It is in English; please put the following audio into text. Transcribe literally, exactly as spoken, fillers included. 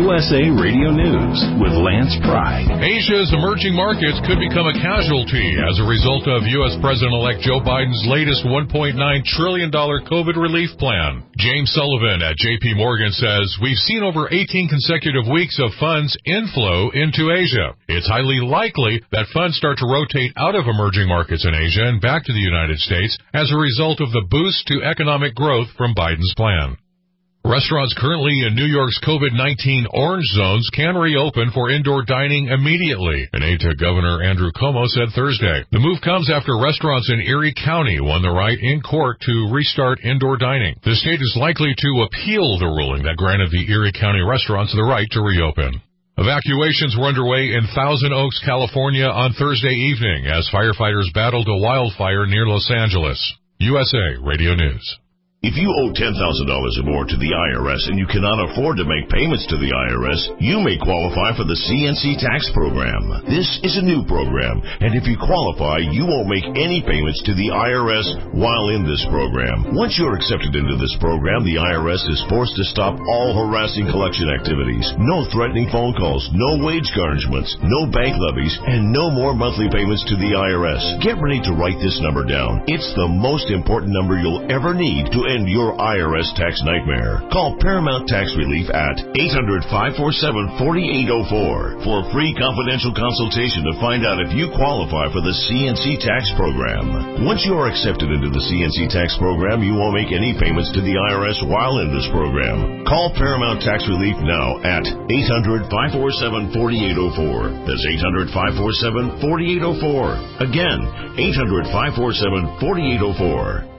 U S A Radio News with Lance Pry. Asia's emerging markets could become a casualty as a result of U S. President-elect Joe Biden's latest one point nine trillion dollars COVID relief plan. James Sullivan at J P Morgan says, we've seen over eighteen consecutive weeks of funds inflow into Asia. It's highly likely that funds start to rotate out of emerging markets in Asia and back to the United States as a result of the boost to economic growth from Biden's plan. Restaurants currently in New York's COVID nineteen orange zones can reopen for indoor dining immediately, an aide to Governor Andrew Cuomo said Thursday. The move comes after restaurants in Erie County won the right in court to restart indoor dining. The state is likely to appeal the ruling that granted the Erie County restaurants the right to reopen. Evacuations were underway in Thousand Oaks, California on Thursday evening as firefighters battled a wildfire near Los Angeles. U S A Radio News. If you owe ten thousand dollars or more to the I R S and you cannot afford to make payments to the I R S, you may qualify for the C N C tax program. This is a new program, and if you qualify, you won't make any payments to the I R S while in this program. Once you're accepted into this program, the I R S is forced to stop all harassing collection activities. No threatening phone calls, no wage garnishments, no bank levies, and no more monthly payments to the I R S. Get ready to write this number down. It's the most important number you'll ever need to end your I R S tax nightmare. Call Paramount Tax Relief at eight hundred, five four seven, four eight zero four for a free confidential consultation to find out if you qualify for the C N C tax program. Once you are accepted into the C N C tax program, you won't make any payments to the I R S while in this program. Call Paramount Tax Relief now at eight hundred, five four seven, four eight zero four. That's eight hundred, five four seven, four eight zero four. Again, eight hundred, five four seven, four eight zero four.